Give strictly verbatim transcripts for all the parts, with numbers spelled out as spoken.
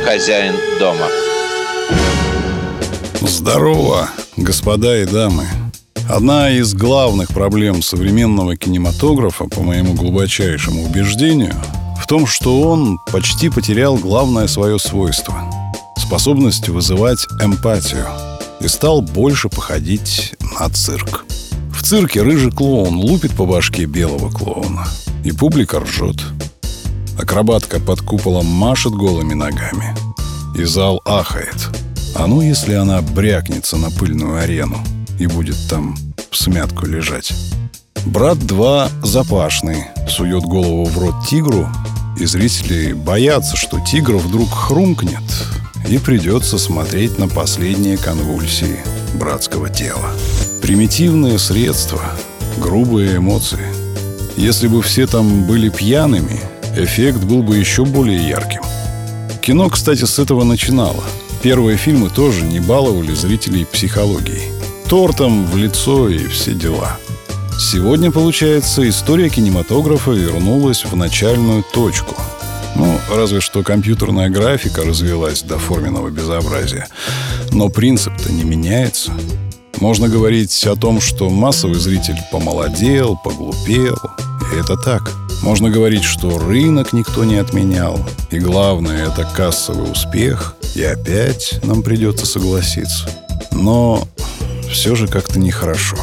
хозяин дома. Здорово, господа и дамы. Одна из главных проблем современного кинематографа, по моему глубочайшему убеждению, в том, что он почти потерял главное свое свойство – способность вызывать эмпатию, и стал больше походить на цирк. В цирке рыжий клоун лупит по башке белого клоуна, и публика ржет. Акробатка под куполом машет голыми ногами, и зал ахает. А ну, если она брякнется на пыльную арену и будет там всмятку лежать. «Брат два» запашный сует голову в рот тигру, и зрители боятся, что тигр вдруг хрумкнет, и придется смотреть на последние конвульсии братского тела. Примитивные средства, грубые эмоции. Если бы все там были пьяными, эффект был бы еще более ярким. Кино, кстати, с этого начинало. Первые фильмы тоже не баловали зрителей психологией. Тортом в лицо и все дела. Сегодня, получается, история кинематографа вернулась в начальную точку. Ну, разве что компьютерная графика развилась до форменного безобразия. Но принцип-то не меняется. Можно говорить о том, что массовый зритель помолодел, поглупел. И это так. Можно говорить, что рынок никто не отменял. И главное, это кассовый успех. И опять нам придется согласиться. Но все же как-то нехорошо.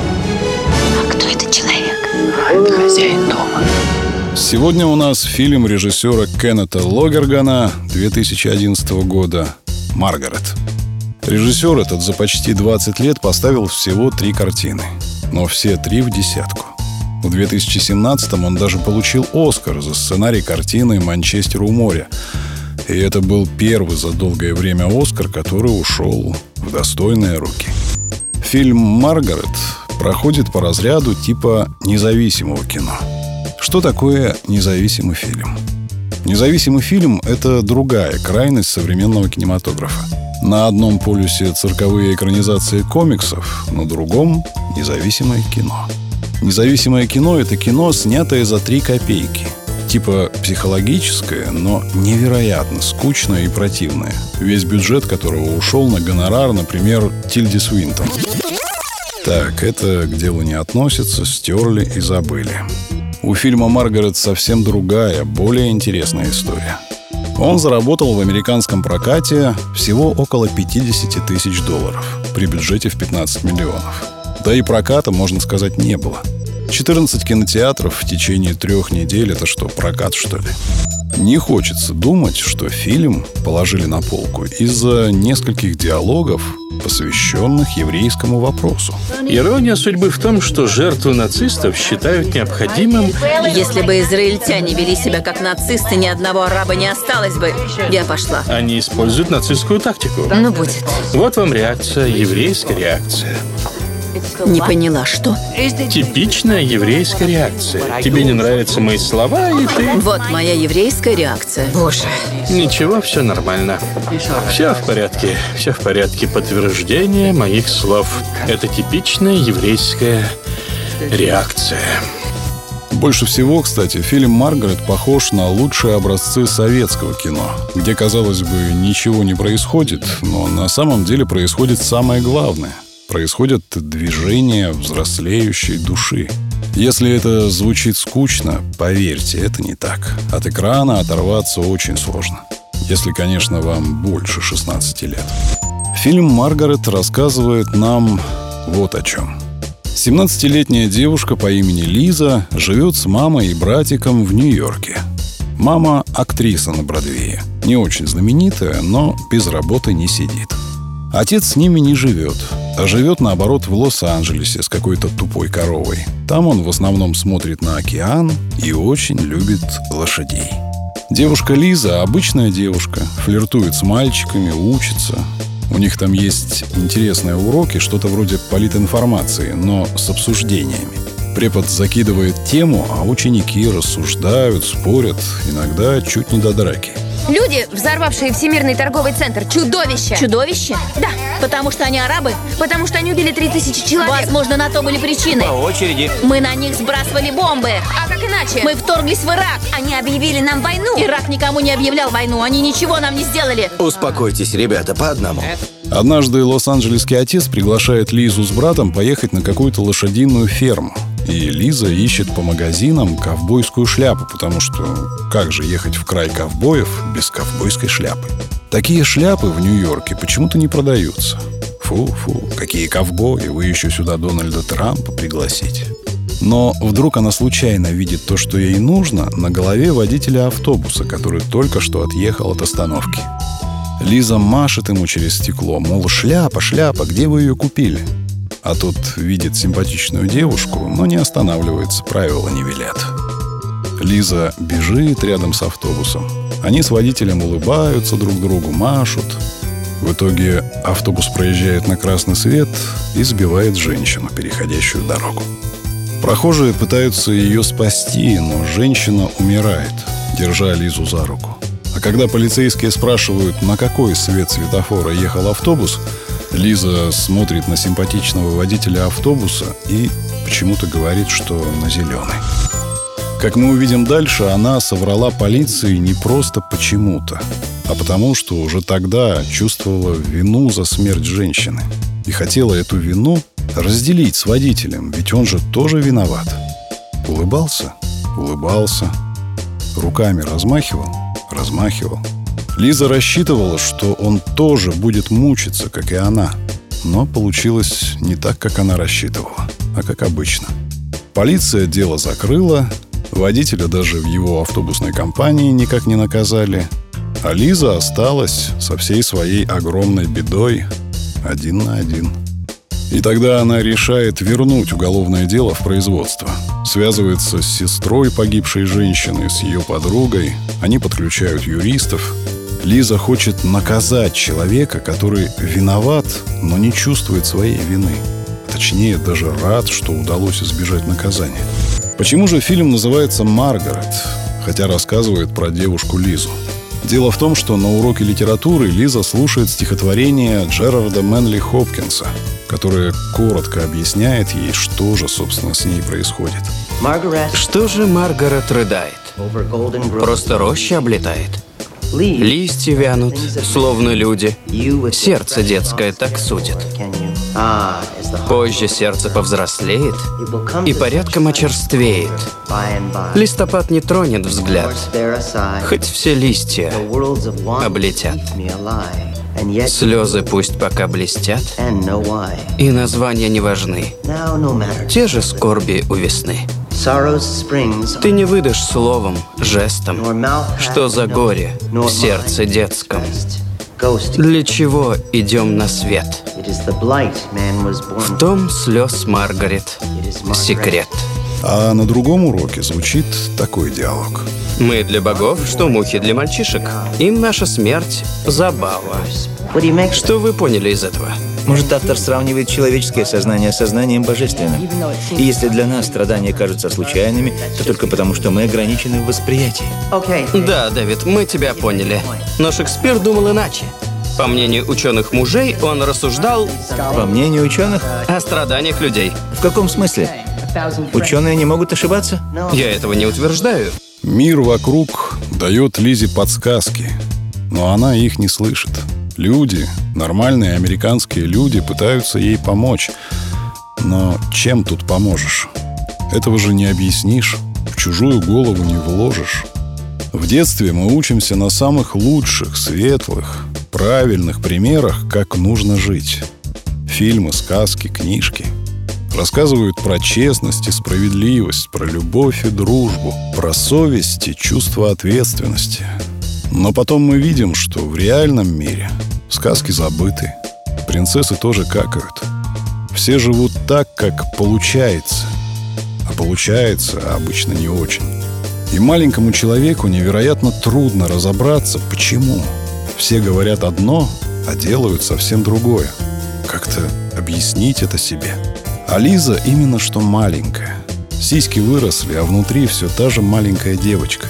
А кто этот человек? Это хозяин дома. Сегодня у нас фильм режиссера Кеннета Логергана две тысячи одиннадцатого года «Маргарет». Режиссер этот за почти двадцать лет поставил всего три картины, но все три в десятку. В две тысячи семнадцатом он даже получил «Оскар» за сценарий картины «Манчестер у моря». И это был первый за долгое время «Оскар», который ушел в достойные руки. Фильм «Маргарет» проходит по разряду типа независимого кино. Что такое независимый фильм? Независимый фильм — это другая крайность современного кинематографа. На одном полюсе цирковые экранизации комиксов, на другом — независимое кино. Независимое кино — это кино, снятое за три копейки. Типа психологическое, но невероятно скучное и противное. Весь бюджет которого ушел на гонорар, например, Тильди Свинтон. Так, это к делу не относится, стерли и забыли. У фильма «Маргарет» совсем другая, более интересная история. Он заработал в американском прокате всего около пятьдесят тысяч долларов при бюджете в пятнадцать миллионов. Да и проката, можно сказать, не было. четырнадцать кинотеатров в течение трех недель — это что, прокат, что ли? Не хочется думать, что фильм положили на полку из-за нескольких диалогов, посвященных еврейскому вопросу. Ирония судьбы в том, что жертвы нацистов считают необходимым... Если бы израильтяне вели себя как нацисты, ни одного араба не осталось бы. Я пошла. Они используют нацистскую тактику. Ну, будет. Вот вам реакция, еврейская реакция. Не поняла, что? Типичная еврейская реакция. Тебе не нравятся мои слова, и ты... Вот моя еврейская реакция. Боже. Ничего, все нормально. Все в порядке. Все в порядке. Подтверждение моих слов. Это типичная еврейская реакция. Больше всего, кстати, фильм «Маргарет» похож на лучшие образцы советского кино, где, казалось бы, ничего не происходит, но на самом деле происходит самое главное. Происходят движения взрослеющей души. Если это звучит скучно, поверьте, это не так. От экрана оторваться очень сложно. Если, конечно, вам больше шестнадцати лет. Фильм «Маргарет» рассказывает нам вот о чем. семнадцатилетняя девушка по имени Лиза живет с мамой и братиком в Нью-Йорке. Мама – актриса на Бродвее. Не очень знаменитая, но без работы не сидит. Отец с ними не живет, а живет, наоборот, в Лос-Анджелесе с какой-то тупой коровой. Там он в основном смотрит на океан и очень любит лошадей. Девушка Лиза – обычная девушка, флиртует с мальчиками, учится. У них там есть интересные уроки, что-то вроде политинформации, но с обсуждениями. Препод закидывает тему, а ученики рассуждают, спорят, иногда чуть не до драки. Люди, взорвавшие Всемирный торговый центр, чудовища. Чудовище? Да. Потому что они арабы? Потому что они убили три тысячи человек. Возможно, на то были причины. По очереди. Мы на них сбрасывали бомбы. А как иначе? Мы вторглись в Ирак. Они объявили нам войну. Ирак никому не объявлял войну. Они ничего нам не сделали. Успокойтесь, ребята, по одному. Однажды лос-анджелесский отец приглашает Лизу с братом поехать на какую-то лошадиную ферму. И Лиза ищет по магазинам ковбойскую шляпу, потому что как же ехать в край ковбоев без ковбойской шляпы? Такие шляпы в Нью-Йорке почему-то не продаются. Фу-фу, какие ковбои, вы еще сюда Дональда Трампа пригласите. Но вдруг она случайно видит то, что ей нужно, на голове водителя автобуса, который только что отъехал от остановки. Лиза машет ему через стекло, мол, шляпа, шляпа, где вы ее купили? А тот видит симпатичную девушку, но не останавливается, правила не велят. Лиза бежит рядом с автобусом. Они с водителем улыбаются друг другу, машут. В итоге автобус проезжает на красный свет и сбивает женщину, переходящую дорогу. Прохожие пытаются ее спасти, но женщина умирает, держа Лизу за руку. А когда полицейские спрашивают, на какой свет светофора ехал автобус, Лиза смотрит на симпатичного водителя автобуса и почему-то говорит, что на зеленый. Как мы увидим дальше, она соврала полиции не просто почему-то, а потому что уже тогда чувствовала вину за смерть женщины и хотела эту вину разделить с водителем, ведь он же тоже виноват. Улыбался? Улыбался. Руками размахивал? Размахивал. Лиза рассчитывала, что он тоже будет мучиться, как и она. Но получилось не так, как она рассчитывала, а как обычно. Полиция дело закрыла, водителя даже в его автобусной компании никак не наказали, а Лиза осталась со всей своей огромной бедой один на один. И тогда она решает вернуть уголовное дело в производство. Связывается с сестрой погибшей женщины, с ее подругой. Они подключают юристов. Лиза хочет наказать человека, который виноват, но не чувствует своей вины. Точнее, даже рад, что удалось избежать наказания. Почему же фильм называется «Маргарет», хотя рассказывает про девушку Лизу? Дело в том, что на уроке литературы Лиза слушает стихотворение Джерарда Мэнли Хопкинса, которое коротко объясняет ей, что же, собственно, с ней происходит. Что же Маргарет рыдает? Просто роща облетает. Листья вянут, словно люди. Сердце детское так судит. Позже сердце повзрослеет и порядком очерствеет. Листопад не тронет взгляд, хоть все листья облетят. Слезы пусть пока блестят, и названия не важны. Те же скорби у весны. Ты не выдашь словом, жестом, что за горе в сердце детском. Для чего идем на свет? В том слез Маргарет секрет. А на другом уроке звучит такой диалог. Мы для богов, что мухи для мальчишек. Им наша смерть – забава. Что вы поняли из этого? Может, автор сравнивает человеческое сознание с сознанием божественным. И если для нас страдания кажутся случайными, то только потому, что мы ограничены в восприятии. Да, Дэвид, мы тебя поняли. Но Шекспир думал иначе. По мнению ученых мужей, он рассуждал... По мнению ученых? О страданиях людей. В каком смысле? Ученые не могут ошибаться? Я этого не утверждаю. Мир вокруг дает Лизе подсказки, но она их не слышит. Люди, нормальные американские люди, пытаются ей помочь. Но чем тут поможешь? Этого же не объяснишь, в чужую голову не вложишь. В детстве мы учимся на самых лучших, светлых, правильных примерах, как нужно жить. Фильмы, сказки, книжки. Рассказывают про честность и справедливость, про любовь и дружбу, про совесть и чувство ответственности. Но потом мы видим, что в реальном мире сказки забыты, принцессы тоже какают. Все живут так, как получается. А получается обычно не очень. И маленькому человеку невероятно трудно разобраться, почему. Все говорят одно, а делают совсем другое. Как-то объяснить это себе. А Лиза именно что маленькая. Сиськи выросли, а внутри все та же маленькая девочка.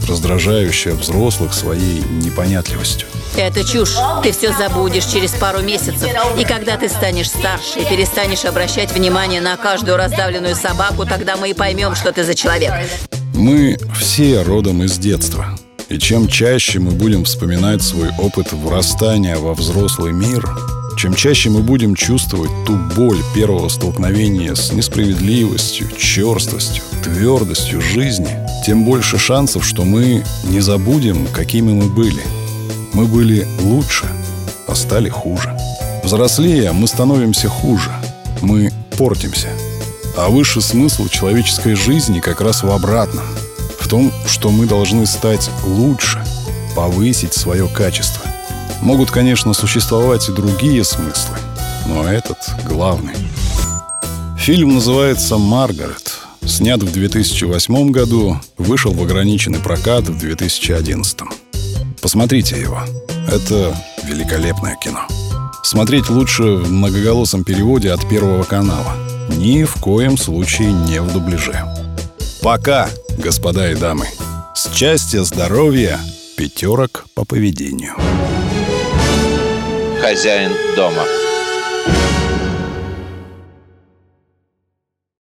раздражающая взрослых своей непонятливостью. Это чушь. Ты все забудешь через пару месяцев. И когда ты станешь старше и перестанешь обращать внимание на каждую раздавленную собаку, тогда мы и поймем, что ты за человек. Мы все родом из детства. И чем чаще мы будем вспоминать свой опыт врастания во взрослый мир, чем чаще мы будем чувствовать ту боль первого столкновения с несправедливостью, черствостью, твердостью жизни, тем больше шансов, что мы не забудем, какими мы были. Мы были лучше, а стали хуже. Взрослея, мы становимся хуже. Мы портимся. А высший смысл человеческой жизни как раз в обратном. В том, что мы должны стать лучше, повысить свое качество. Могут, конечно, существовать и другие смыслы, но этот главный. Фильм называется «Маргарет». Снят в две тысячи восьмом году, вышел в ограниченный прокат в две тысячи одиннадцатом. Посмотрите его. Это великолепное кино. Смотреть лучше в многоголосом переводе от Первого канала. Ни в коем случае не в дубляже. Пока, господа и дамы. Счастья, здоровья, пятерок по поведению. Хозяин дома.